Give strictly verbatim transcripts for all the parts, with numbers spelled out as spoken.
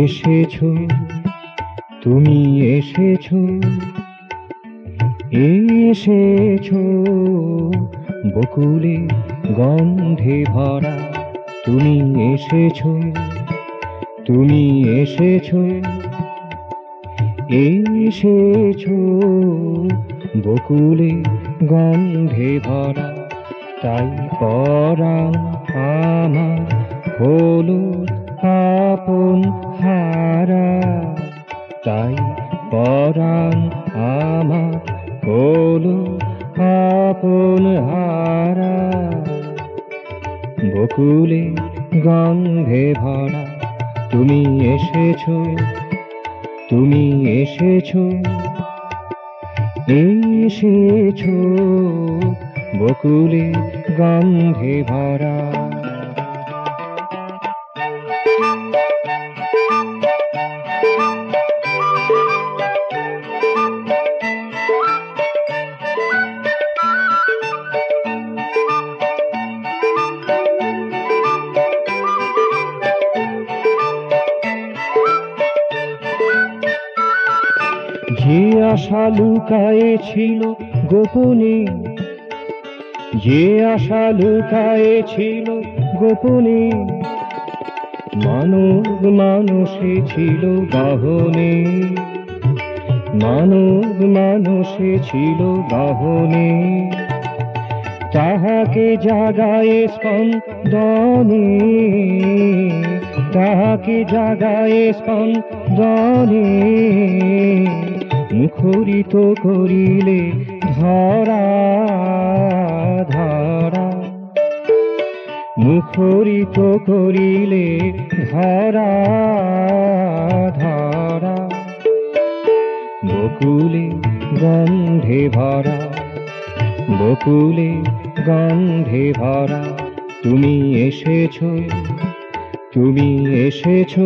এসেছো, তুমি এসেছো, এসেছো বকুলে গন্ধে ভরা। তুমি এসেছো, তুমি এসেছো, এসেছো বকুলে গন্ধে ভরা। তাই পরাণ আমার হলো আপন হারা, তাই পরাণ আমার হলো আপন হারা। বকুলে গন্ধে ভরা তুমি এসেছো, তুমি এসেছো, এসেছো বকুলে গন্ধে ভরা। যে আশা লুকায়ে ছিল গোপনে, যে আশা লুকায়ে ছিল গোপনে, মানব মানসে ছিল বাহনে, মানব মানসে ছিল বাহনে। তাহাকে জাগায়ে স্পন্দনে, তাহাকে জাগায়ে স্পন্দনে, মুখরিত করিলে ধরা ধরা, মুখরিত করিলে ধরা ধরা। বকুলে গন্ধে ভরা, বকুলে গন্ধে ভরা তুমি এসেছো, তুমি এসেছো,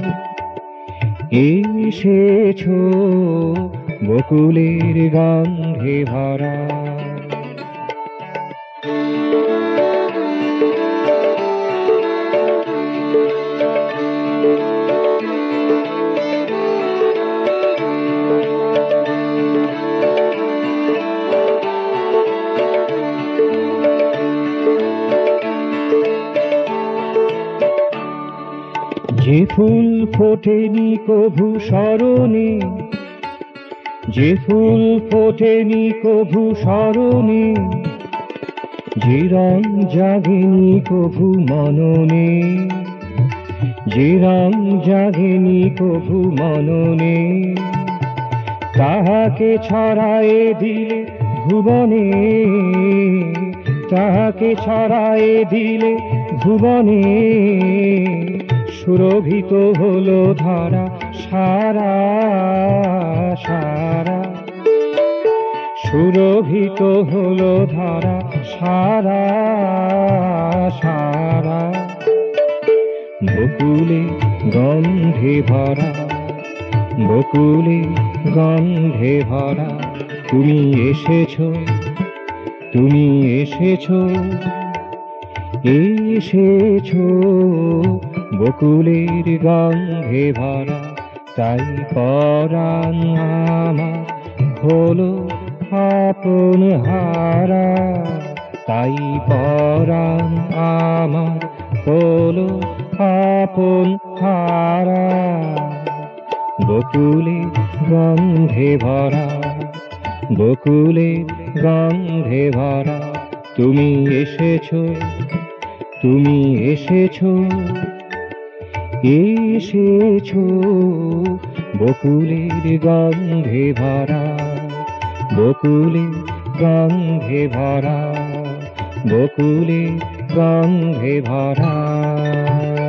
এসেছো বকুলের গন্ধে ভরা। যে ফুল ফোটেনি কভু স্মরণে, যে ফুল ফোটেনি কভু স্মরণে, যে রং জাগেনি কভু মননে, যে রং জাগেনি কভু মননে, তাহাকে ছড়ায়ে দিলে ভুবনে, তাহাকে ছড়ায়ে দিলে ভুবনে। সুরভিত হলো ধারা সারা সারা, সুরভিত হলো ধারা সারা সারা। বকুলে গন্ধে ভরা, বকুলে গন্ধে ভরা তুমি এসেছো, তুমি এসেছো, এসেছো বকুলের গন্ধে ভরা। তাই পরাণ আমার হলো আপন হারা, তাই পরাণ আমার হলো আপন হারা। বকুলে গন্ধে ভরা, বকুলে গন্ধে ভরা তুমি এসেছো, তুমি এসেছো, এসেছো বকুলের গন্ধে ভরা, বকুলে গন্ধে ভরা, বকুলে গন্ধে ভরা।